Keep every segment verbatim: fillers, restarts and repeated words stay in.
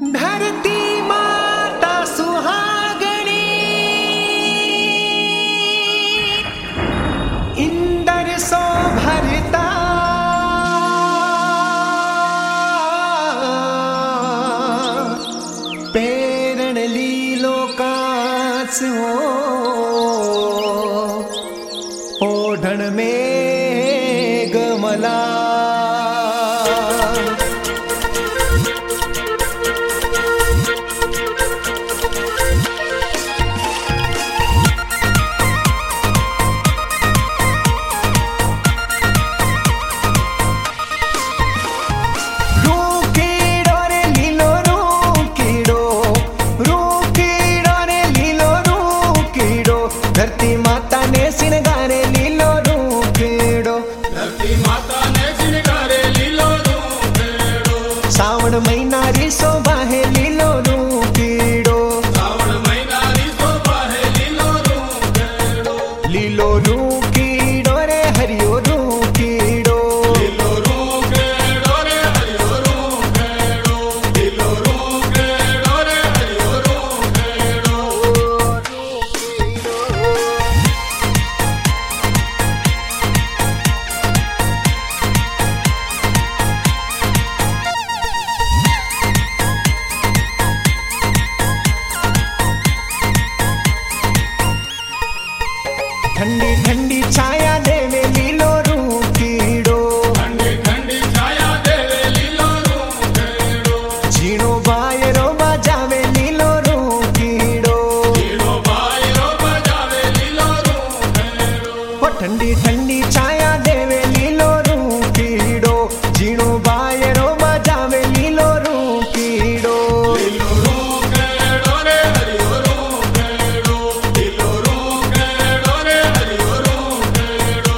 धरती माता सुहागणी इंदर सो भरता पेरण लीलो काच हो ओढण में गमला धरती माता ने सिंगारे लीलो रूखेड़ो धरती माता ने सिंगारे लीलो रूखेड़ो सावन महीना री शोभा है लीलो रूखेड़ो सावन महीना री शोभा है लीलो रूखेड़ो लीलो रूखेड़ो रे हरियो रूखेड़ो लीलो रूखेड़ो रे हरियो रूखेड़ो लीलो रूखेड़ो रे हरियो रूखेड़ो ठंडी ठंडी छाया देवे लीलो रूखेड़ो ठंडी ठंडी छाया देवे लीलो रूखेड़ो झीणो बायरो बजावे लीलो रूखेड़ो झीणो बायरो बजावे लीलो रूखेड़ो ओ ठंडी ठंडी छाया देवे लीलो रूखेड़ो झीणो बायरो बजावे लीलो रूखेड़ो लीलो रूखेड़ो रे हरियो रूखेड़ो लीलो रूखेड़ो रे हरियो रूखेड़ो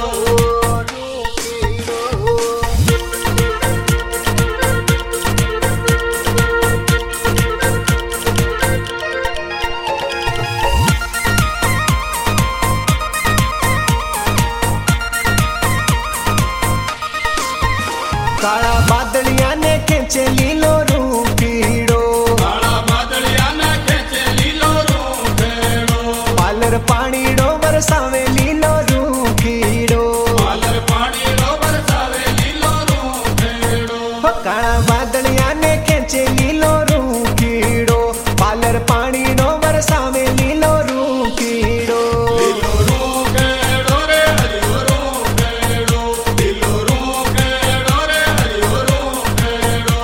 काला बादलिया ने खेचे लीलो रूखेड़ो काला बादलिया ने खेचे लीलो रूखेड़ो पालर पानीड़ो बरसावे लीलो रूखेड़ो पालर पानी रो बरसावे लीलो रूखेड़ो ओ काला बादलिया ने खेचे लीलो रूखेड़ो पालर पानीड़ो बरसावे लीलो रूखेड़ो लीलो रूखेड़ो रे हरियो रूखेड़ो लीलो रूखेड़ो रे हरियो रूखेड़ो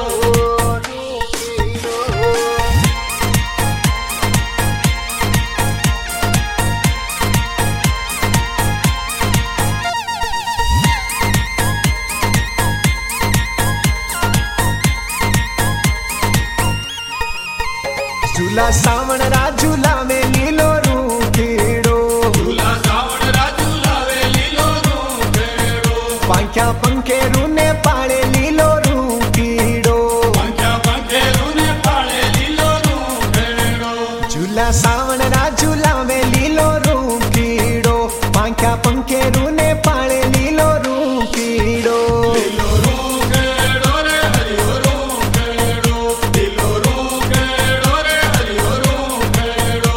झूला सावण रा झूला में लीलो रूखेड़ो झूला सावण रा झूला वे लीलो रूखेड़ो पांख्या पंखे रूने पाळे लीलो रूखेड़ो पंख्या पंखे रूने पाळे लीलो रूखेड़ो झूला सावण रा झूला में लीलो रूखेड़ो पांख्या पंखे रूने पाळे लीलो रूखेड़ो लीलो रूखेड़ो रे हरियो रूखेड़ो लीलो रूखेड़ो रे हरियो रूखेड़ो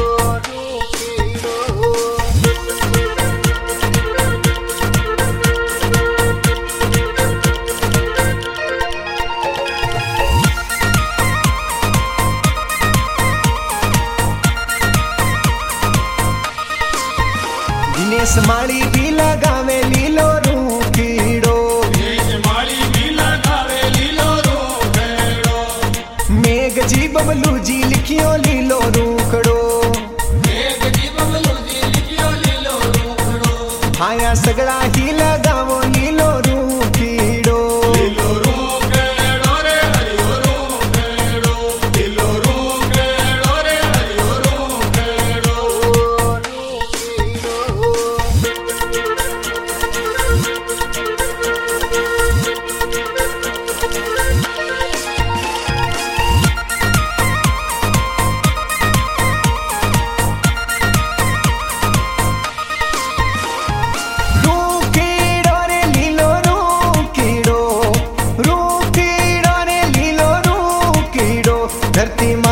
दिनेश माली भी लगावे लीलो रूखेड़ो देश माली भी लगावे लीलो रूखेड़ो मेघ जी बबलू जी लिखियो लीलो रूखड़ो एक जी बबलू जी लिखियो लीलो रूखड़ो हाया सगड़ा ही लगावो लीलो रूखेड़ो लीलो रूखेड़ो रे हरियो रूखेड़ो लीलो रूखेड़ो रे हरियो रूखेड़ो रूख धरती